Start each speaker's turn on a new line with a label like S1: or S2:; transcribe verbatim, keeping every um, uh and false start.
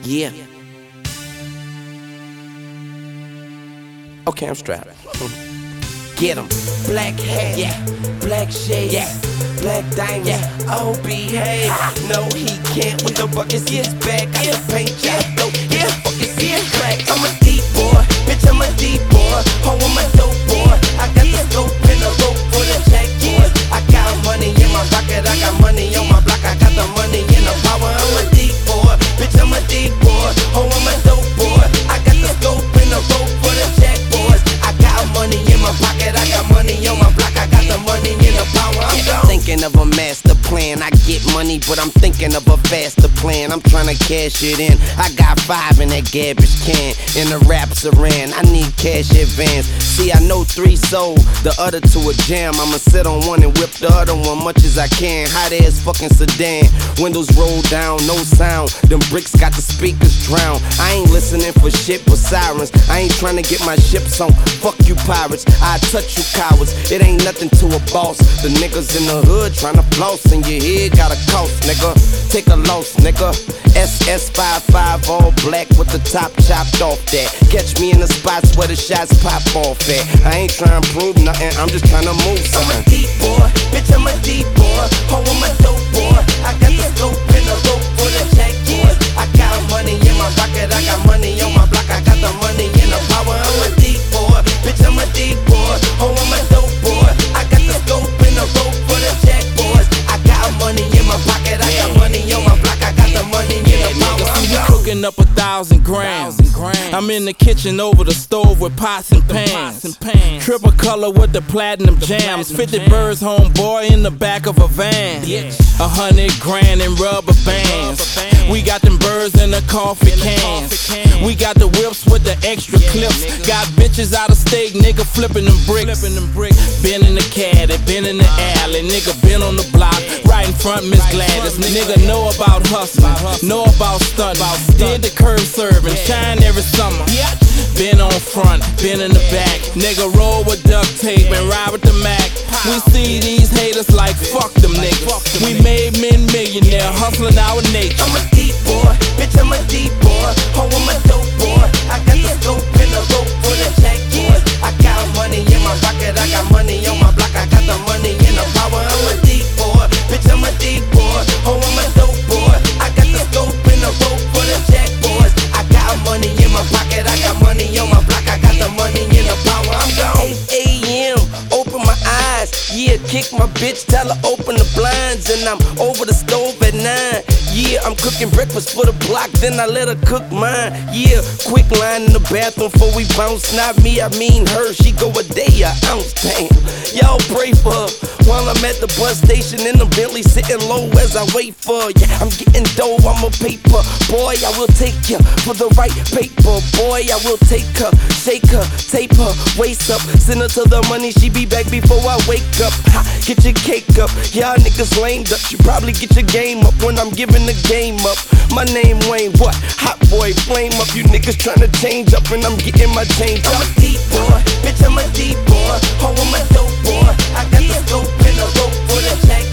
S1: Yeah. Okay, I'm strapped. Get 'em. Black hat, yeah. Black shades, yeah. Black diamonds, yeah. Oh, behave. No, he can't with the buckets. His back, got the paint job. No, yeah, fuck is his crack. I'm a deep boy, bitch. I'm a deep boy. Oh, I'm a dope boy. I got the scope and the rope for the check boys. I got money in my pocket. I got money on my block. I got the money and the power. I'm a deep boy, bitch. I'm a deep boy. Oh, I'm a dope boy. I got the scope and the rope for the check boys. I got money in my pocket. I got money on my block. I got the money and the power. I'm gone. Thinking of a master plan. I get money, but I'm thinking of a faster plan. I'm trying to cash it in. I got five in that garbage can. In the rap saran, I need cash advance. See, I know three sold, the other two a jam. I'ma sit on one and whip the other one much as I can. Hot ass fucking sedan, windows roll down, no sound. Them bricks got the speakers drowned. I ain't listening for shit but sirens. I ain't trying to get my ships on. Fuck you pirates, I touch you cowards. It ain't nothing to a boss. The niggas in the hood trying to floss, and your head got a cost, nigga. Take a loss, nigga. S S fifty-five all black with the top chopped off that. Catch me in the spots where the shots pop off at. I ain't trying to prove nothing, I'm just trying to move something. I'm a deep boy, bitch, I'm a deep boy. Oh, I'm a dope boy. I got the scope and the rope for the check boys. I got money in my pocket, I got money on my block. I got the money and the power. I'm a deep boy, bitch, I'm a deep boy. Oh, I'm a dope boy. I got the scope and the rope for the check boys. I got money in my pocket, I got money on my block. I got the money and the power. I'm gone.
S2: Cooking up a thousand grams. I'm in the kitchen over the stove with pots and pans. Triple color with the platinum jams. fifty birds, homeboy, in the back of a van. A hundred grand in rubber bands. We got them birds in the coffee cans. We got the whips with the extra clips. Got bitches out of state, nigga flipping them bricks. Been in the caddy, been in the alley, nigga been on the block, right in front Miss Gladys. Nigga know about hustling, know about stunting. Did the curb serving, shine every summer. Been on front, been in the back. Nigga roll with duct tape and ride with the Mac. We see these haters like fuck them niggas. We made men millionaire, hustling our nature.
S1: I'm a deep boy, bitch, I'm a deep boy. Oh, I'm a dope boy. I got the scope and the rope for the check boys. I got money in my pocket, I got money on my block. I got the money and the power. I'm a deep boy, bitch, I'm a deep boy. Oh, I'm a dope boy. I got the scope and the rope for the check boys. I got money in my pocket, I got money on my block. I got the money and the power. I'm gone. eight A M, open my eyes. Yeah, kick my bitch, tell her open the blinds. And I'm over the stove at nine. Yeah, I'm cooking breakfast for the block, then I let her cook mine. Yeah, quick line in the bathroom before we bounce. Not me, I mean her, she go a day, a ounce, damn. Y'all pray for her while I'm at the bus station in the Bentley, sitting low as I wait for her. Yeah, I'm getting dough, I'm a paper boy, I will take ya for the right paper. Boy, I will take her, shake her, tape her, waist up, send her to the money, she be back before I wake up. Ha, get your cake up, y'all niggas lamed up. You probably get your game up when I'm giving the game up. My name Wayne, what? Hot boy, flame up. You niggas tryna change up and I'm getting my change up. I'm a deep boy, bitch, I'm a deep boy. Oh, I'm a dope boy. I got the scope and the rope for the check